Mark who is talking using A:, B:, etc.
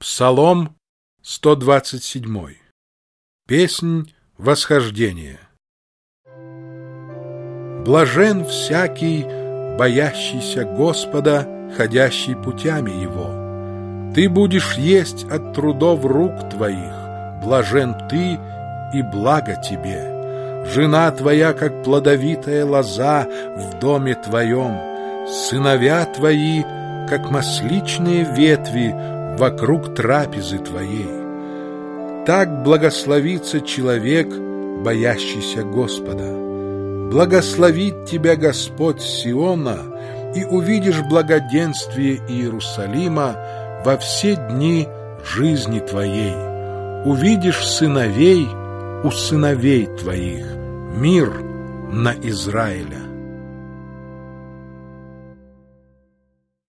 A: Псалом 127. Песнь восхождения. Блажен всякий, боящийся Господа, ходящий путями Его. Ты будешь есть от трудов рук твоих, блажен ты и благо тебе. Жена твоя, как плодовитая лоза в доме твоем, сыновья твои, как масличные ветви вокруг трапезы твоей. Так благословится человек, боящийся Господа. Благословит тебя Господь с Сиона, и увидишь благоденствие Иерусалима во все дни жизни твоей. Увидишь сыновей у сыновей твоих, мир на Израиля.